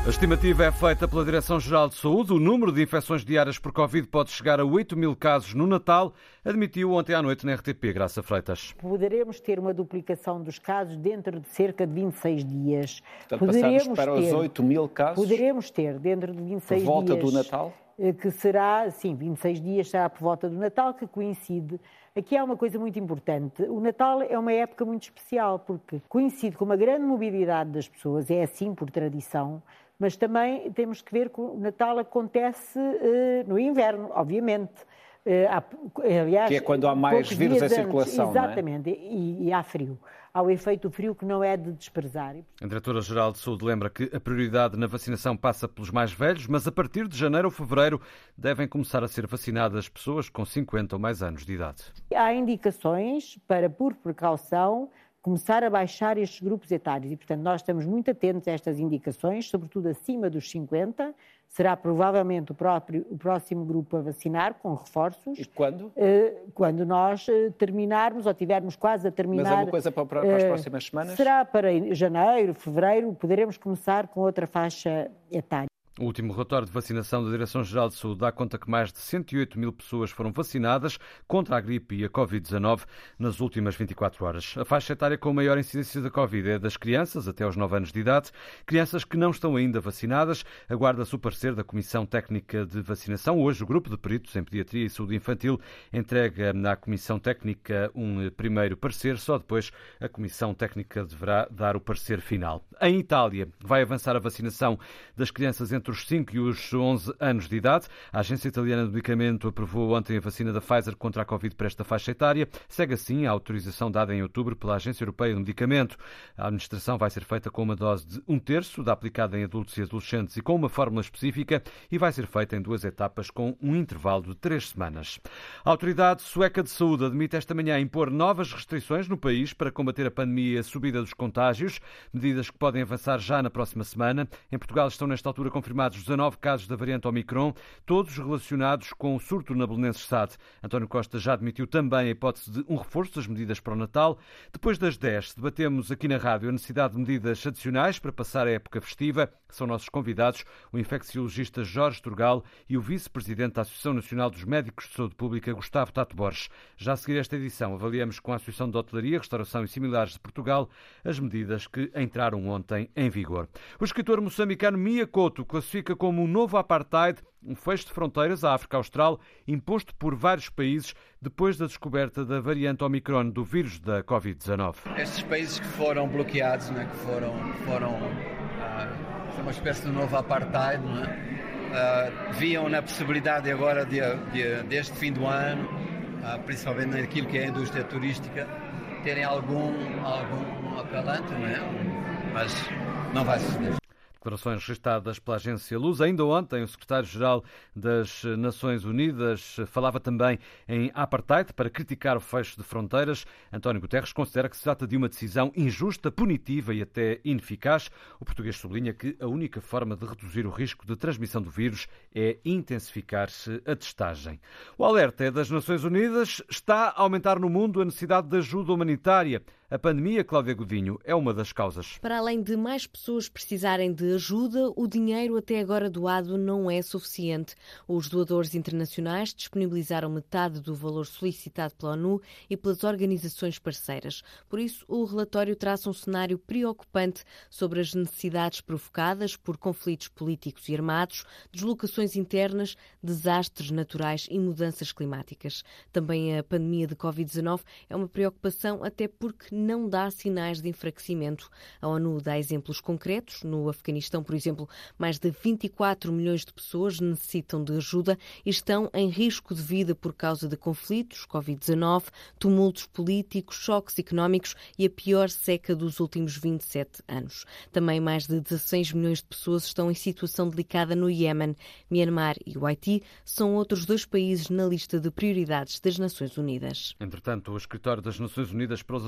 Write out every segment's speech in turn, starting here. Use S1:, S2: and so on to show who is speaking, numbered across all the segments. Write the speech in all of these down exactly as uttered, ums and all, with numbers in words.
S1: A estimativa é feita pela Direção-Geral de Saúde. O número de infecções diárias por Covid pode chegar a oito mil casos no Natal, admitiu ontem à noite na R T P, Graça Freitas.
S2: Poderemos ter uma duplicação dos casos dentro de cerca de vinte e seis dias.
S3: Portanto, passamos para os oito mil casos?
S2: Poderemos ter dentro de vinte e seis
S3: dias. Por volta
S2: dias,
S3: do Natal?
S2: Que será, sim, vinte e seis dias será por volta do Natal, que coincide. Aqui há uma coisa muito importante. O Natal é uma época muito especial, porque coincide com uma grande mobilidade das pessoas, é assim por tradição, mas também temos que ver que o Natal acontece uh, no inverno, obviamente. Uh, há, aliás,
S3: que é quando há mais vírus em circulação,
S2: antes, exatamente,
S3: não é?
S2: e, e há frio. Há o efeito frio que não é de desprezar.
S1: A Diretora-Geral de Saúde lembra que a prioridade na vacinação passa pelos mais velhos, mas a partir de janeiro ou fevereiro devem começar a ser vacinadas pessoas com cinquenta ou mais anos de idade.
S2: Há indicações para, por precaução, começar a baixar estes grupos etários e, portanto, nós estamos muito atentos a estas indicações, sobretudo acima dos cinquenta, será provavelmente o, próprio, o próximo grupo a vacinar, com reforços.
S3: E quando?
S2: Quando nós terminarmos, ou tivermos quase a terminar...
S3: Mas é uma coisa para, para as próximas semanas?
S2: Será para janeiro, fevereiro, poderemos começar com outra faixa etária.
S1: O último relatório de vacinação da Direção-Geral de Saúde dá conta que mais de cento e oito mil pessoas foram vacinadas contra a gripe e a covid dezanove nas últimas vinte e quatro horas. A faixa etária com maior incidência da Covid é das crianças até aos nove anos de idade. Crianças que não estão ainda vacinadas, aguarda-se o parecer da Comissão Técnica de Vacinação. Hoje, o grupo de peritos em Pediatria e Saúde Infantil entrega à Comissão Técnica um primeiro parecer. Só depois a Comissão Técnica deverá dar o parecer final. Em Itália, vai avançar a vacinação das crianças entre os cinco e os onze anos de idade. A Agência Italiana do Medicamento aprovou ontem a vacina da Pfizer contra a Covid para esta faixa etária. Segue assim a autorização dada em outubro pela Agência Europeia do Medicamento. A administração vai ser feita com uma dose de um terço, da aplicada em adultos e adolescentes e com uma fórmula específica, e vai ser feita em duas etapas com um intervalo de três semanas. A Autoridade Sueca de Saúde admite esta manhã impor novas restrições no país para combater a pandemia e a subida dos contágios, medidas que podem avançar já na próxima semana. Em Portugal estão nesta altura confirmados dezanove casos da variante Omicron, todos relacionados com o surto na Belenenses S A D. António Costa já admitiu também a hipótese de um reforço das medidas para o Natal. Depois das dez, debatemos aqui na rádio a necessidade de medidas adicionais para passar a época festiva. São nossos convidados o infecciologista Jorge Turgal e o vice-presidente da Associação Nacional dos Médicos de Saúde Pública, Gustavo Tato Borges. Já a seguir esta edição, avaliamos com a Associação de Hotelaria, Restauração e Similares de Portugal as medidas que entraram ontem em vigor. O escritor moçambicano Mia Couto classifica como um novo apartheid um fecho de fronteiras à África Austral imposto por vários países depois da descoberta da variante Omicron do vírus da covid dezanove.
S4: Estes países que foram bloqueados, né, que foram, foram uh, uma espécie de novo apartheid, né, uh, viam na possibilidade agora de, de, deste fim do ano, uh, principalmente naquilo que é a indústria turística, terem algum, algum apelante, né, mas não vai suceder.
S1: Declarações registadas pela agência Luz. Ainda ontem, o secretário-geral das Nações Unidas falava também em apartheid para criticar o fecho de fronteiras. António Guterres considera que se trata de uma decisão injusta, punitiva e até ineficaz. O português sublinha que a única forma de reduzir o risco de transmissão do vírus é intensificar-se a testagem. O alerta é das Nações Unidas. Está a aumentar no mundo a necessidade de ajuda humanitária. A pandemia, Cláudia Godinho, é uma das causas.
S5: Para além de mais pessoas precisarem de ajuda, o dinheiro até agora doado não é suficiente. Os doadores internacionais disponibilizaram metade do valor solicitado pela ONU e pelas organizações parceiras. Por isso, o relatório traça um cenário preocupante sobre as necessidades provocadas por conflitos políticos e armados, deslocações internas, desastres naturais e mudanças climáticas. Também a pandemia de covid dezanove é uma preocupação, até porque não dá sinais de enfraquecimento. A ONU dá exemplos concretos. No Afeganistão, por exemplo, mais de vinte e quatro milhões de pessoas necessitam de ajuda e estão em risco de vida por causa de conflitos, covid dezanove, tumultos políticos, choques económicos e a pior seca dos últimos vinte e sete anos. Também mais de dezasseis milhões de pessoas estão em situação delicada no Iémen. Myanmar e o Haiti são outros dois países na lista de prioridades das Nações Unidas.
S1: Entretanto, o escritório das Nações Unidas para os Assuntos Humanitários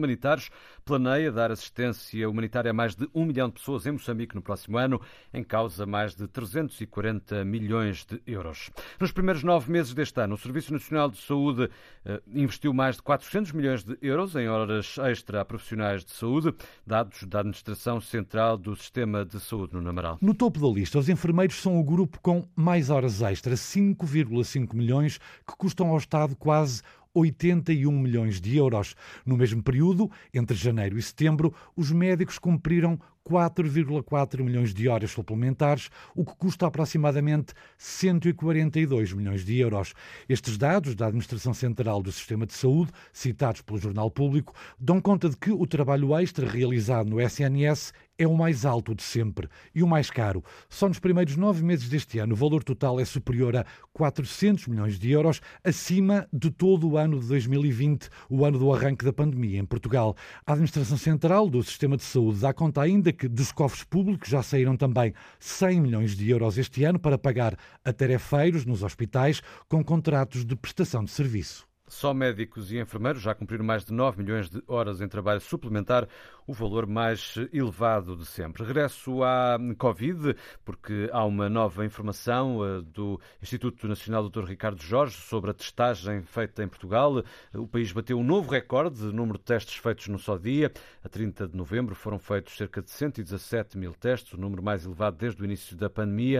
S1: humanitários planeia dar assistência humanitária a mais de um milhão de pessoas em Moçambique no próximo ano, em causa mais de trezentos e quarenta milhões de euros. Nos primeiros nove meses deste ano, o Serviço Nacional de Saúde eh, investiu mais de quatrocentos milhões de euros em horas extra a profissionais de saúde, dados da Administração Central do Sistema de Saúde no Amaral.
S6: No topo da lista, os enfermeiros são o grupo com mais horas extras, cinco vírgula cinco milhões, que custam ao Estado quase oitenta e um milhões de euros. No mesmo período, entre janeiro e setembro, os médicos cumpriram quatro vírgula quatro milhões de horas suplementares, o que custa aproximadamente cento e quarenta e dois milhões de euros. Estes dados da Administração Central do Sistema de Saúde, citados pelo Jornal Público, dão conta de que o trabalho extra realizado no S N S é o mais alto de sempre e o mais caro. Só nos primeiros nove meses deste ano, o valor total é superior a quatrocentos milhões de euros, acima de todo o ano de dois mil e vinte, o ano do arranque da pandemia em Portugal. A Administração Central do Sistema de Saúde dá conta ainda que dos cofres públicos já saíram também cem milhões de euros este ano para pagar a tarefeiros nos hospitais com contratos de prestação de serviço.
S1: Só médicos e enfermeiros já cumpriram mais de nove milhões de horas em trabalho suplementar, o valor mais elevado de sempre. Regresso à Covid, porque há uma nova informação do Instituto Nacional doutor Ricardo Jorge sobre a testagem feita em Portugal. O país bateu um novo recorde de número de testes feitos num só dia. A trinta de novembro foram feitos cerca de cento e dezassete mil testes, o número mais elevado desde o início da pandemia.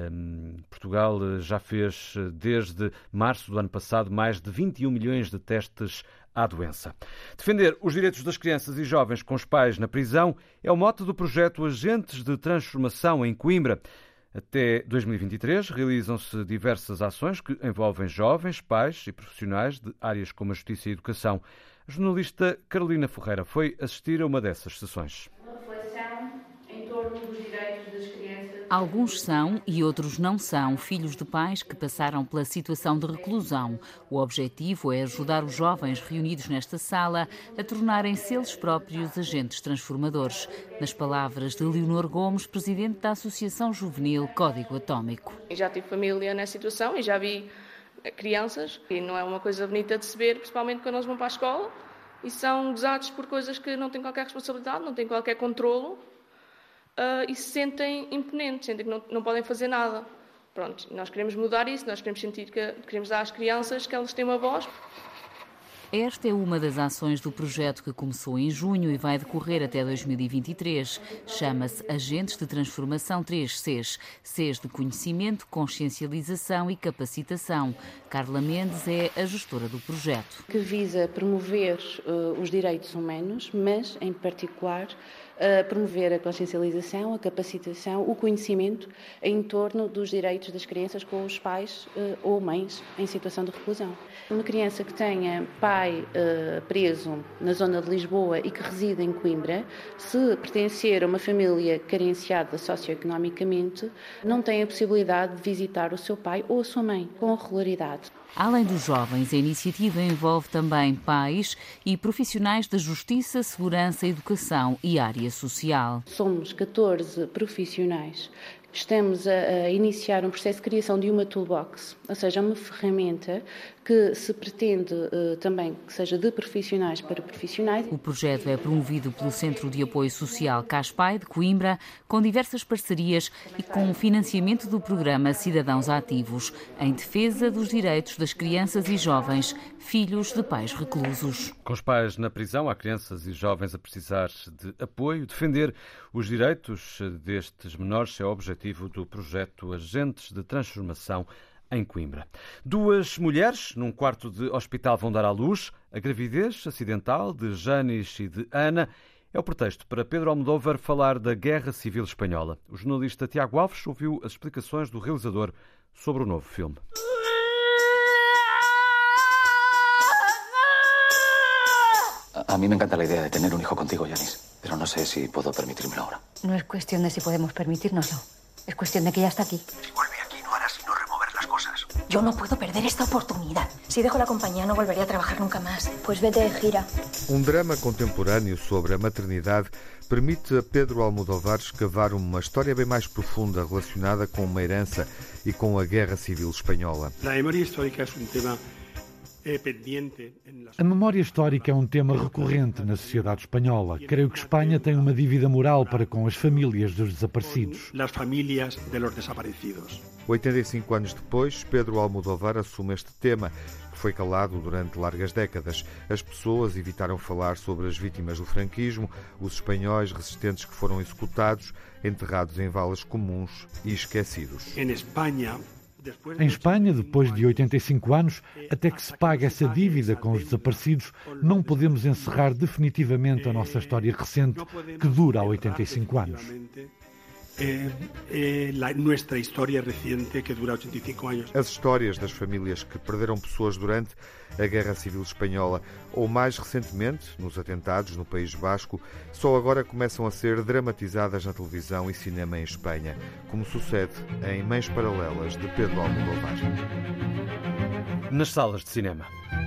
S1: Portugal já fez, desde março do ano passado, mais de vinte e um milhões de testes à doença. Defender os direitos das crianças e jovens com os pais na prisão é o mote do projeto Agentes de Transformação em Coimbra. Até dois mil e vinte e três realizam-se diversas ações que envolvem jovens, pais e profissionais de áreas como a justiça e a educação. A jornalista Carolina Ferreira foi assistir a uma dessas sessões.
S7: Alguns são e outros não são filhos de pais que passaram pela situação de reclusão. O objetivo é ajudar os jovens reunidos nesta sala a tornarem-se eles próprios agentes transformadores. Nas palavras de Leonor Gomes, presidente da Associação Juvenil Código Atómico.
S8: Já tive família nessa situação e já vi crianças, e não é uma coisa bonita de se ver, principalmente quando eles vão para a escola e são gozados por coisas que não têm qualquer responsabilidade, não têm qualquer controlo. Uh, e se sentem imponentes, sentem que não, não podem fazer nada. Pronto, nós queremos mudar isso, nós queremos sentir que queremos dar às crianças que elas têm uma voz.
S7: Esta é uma das ações do projeto que começou em junho e vai decorrer até dois mil e vinte e três. Chama-se Agentes de Transformação três Cs. Cs de conhecimento, consciencialização e capacitação. Carla Mendes é a gestora do projeto.
S9: Que visa promover uh, os direitos humanos, mas, em particular, a promover a consciencialização, a capacitação, o conhecimento em torno dos direitos das crianças com os pais uh, ou mães em situação de reclusão. Uma criança que tenha pai uh, preso na zona de Lisboa e que reside em Coimbra, se pertencer a uma família carenciada socioeconomicamente, não tem a possibilidade de visitar o seu pai ou a sua mãe com regularidade.
S7: Além dos jovens, a iniciativa envolve também pais e profissionais da justiça, segurança, educação e área social.
S9: Somos catorze profissionais. Estamos a, a iniciar um processo de criação de uma toolbox, ou seja, uma ferramenta que se pretende uh, também que seja de profissionais para profissionais.
S7: O projeto é promovido pelo Centro de Apoio Social Caspai de Coimbra, com diversas parcerias e com o financiamento do programa Cidadãos Ativos, em defesa dos direitos das crianças e jovens, filhos de pais reclusos.
S1: Com os pais na prisão, há crianças e jovens a precisar de apoio. Defender os direitos destes menores é o objetivo do projeto Agentes de Transformação em Coimbra. Duas mulheres num quarto de hospital vão dar à luz. A gravidez acidental de Janis e de Ana é o pretexto para Pedro Almodóvar falar da Guerra Civil Espanhola. O jornalista Tiago Alves ouviu as explicações do realizador sobre o novo filme.
S10: A mí me encanta la idea de tener un hijo contigo, Janis, pero no sé si puedo permitírmelo ahora.
S11: No es cuestión de si podemos permitírnoslo. Es cuestión de que ya está aquí.
S10: Si vuelve aquí, no hará sino remover las cosas.
S11: Yo no puedo perder esta oportunidad. Si dejo la compañía, no volveré a trabajar nunca más. Pues vete de gira.
S12: Um drama contemporâneo sobre a maternidade permite a Pedro Almodóvar escavar uma história bem mais profunda relacionada com uma herança e com a Guerra Civil Espanhola.
S13: La memoria histórica é um tema
S6: A memória histórica é um tema recorrente na sociedade espanhola. Creio que Espanha tem uma dívida moral para com as famílias dos desaparecidos.
S12: oitenta e cinco anos depois, Pedro Almodóvar assume este tema, que foi calado durante largas décadas. As pessoas evitaram falar sobre as vítimas do franquismo, os espanhóis resistentes que foram executados, enterrados em valas comuns e esquecidos.
S6: Em Espanha, Em Espanha, depois de oitenta e cinco anos, até que se pague essa dívida com os desaparecidos, não podemos encerrar definitivamente a nossa história recente, que dura há oitenta e cinco anos.
S13: Eh, eh, la, nuestra historia reciente que dura oitenta e cinco anos.
S12: As histórias das famílias que perderam pessoas durante a Guerra Civil Espanhola ou mais recentemente nos atentados no País Basco só agora começam a ser dramatizadas na televisão e cinema em Espanha, como sucede em Mães Paralelas de Pedro Almodóvar.
S1: Nas salas de cinema.